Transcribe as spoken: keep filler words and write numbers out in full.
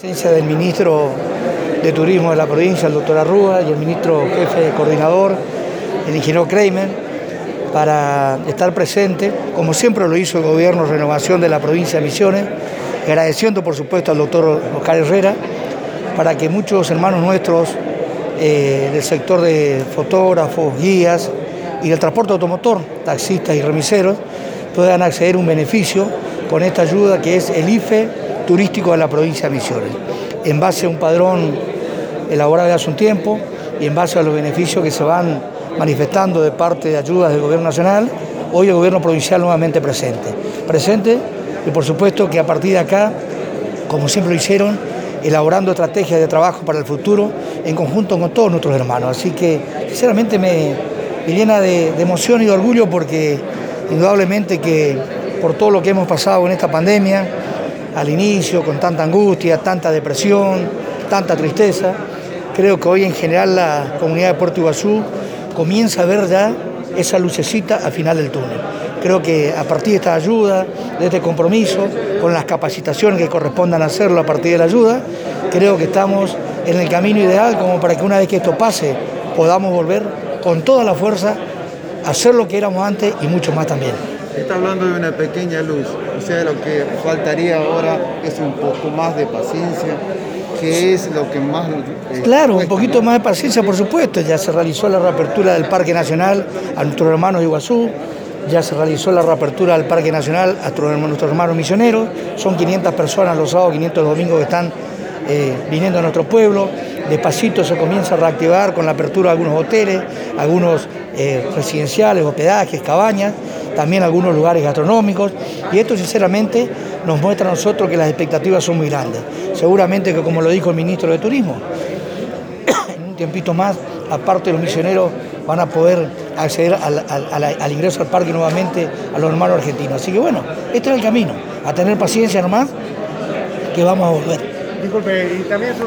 Presencia del ministro de Turismo de la provincia, el doctor Arrúa, y el ministro jefe coordinador, el ingeniero Kramer, para estar presente, como siempre lo hizo el gobierno Renovación de la provincia de Misiones, agradeciendo por supuesto al doctor Oscar Herrera, para que muchos hermanos nuestros eh, del sector de fotógrafos, guías y del transporte automotor, taxistas y remiseros, puedan acceder a un beneficio con esta ayuda que es el I F E turístico de la provincia de Misiones, en base a un padrón elaborado hace un tiempo y en base a los beneficios que se van manifestando de parte de ayudas del gobierno nacional, hoy el gobierno provincial nuevamente presente. Presente y por supuesto que a partir de acá, como siempre lo hicieron, elaborando estrategias de trabajo para el futuro en conjunto con todos nuestros hermanos. Así que sinceramente me, me llena de, de emoción y de orgullo porque indudablemente que por todo lo que hemos pasado en esta pandemia, al inicio, con tanta angustia, tanta depresión, tanta tristeza, creo que hoy en general la comunidad de Puerto Iguazú comienza a ver ya esa lucecita al final del túnel. Creo que a partir de esta ayuda, de este compromiso, con las capacitaciones que correspondan hacerlo a partir de la ayuda, creo que estamos en el camino ideal como para que una vez que esto pase podamos volver con toda la fuerza a hacer lo que éramos antes y mucho más también. Está hablando de una pequeña luz, o sea, lo que faltaría ahora es un poco más de paciencia, que es lo que más... Eh, claro, cuesta, un poquito ¿no? más de paciencia, por supuesto. Ya se realizó la reapertura del Parque Nacional a nuestros hermanos de Iguazú, ya se realizó la reapertura del Parque Nacional a nuestros hermanos misioneros, son quinientas personas los sábados, quinientos los domingos que están eh, viniendo a nuestro pueblo. Despacito se comienza a reactivar con la apertura de algunos hoteles, algunos eh, residenciales, hospedajes, cabañas, también algunos lugares gastronómicos, y esto sinceramente nos muestra a nosotros que las expectativas son muy grandes. Seguramente que, como lo dijo el ministro de Turismo, en un tiempito más, aparte de los misioneros, van a poder acceder al, al, al, al ingreso al parque nuevamente a los hermanos argentinos. Así que bueno, este es el camino, a tener paciencia nomás, que vamos a volver. Disculpe, y también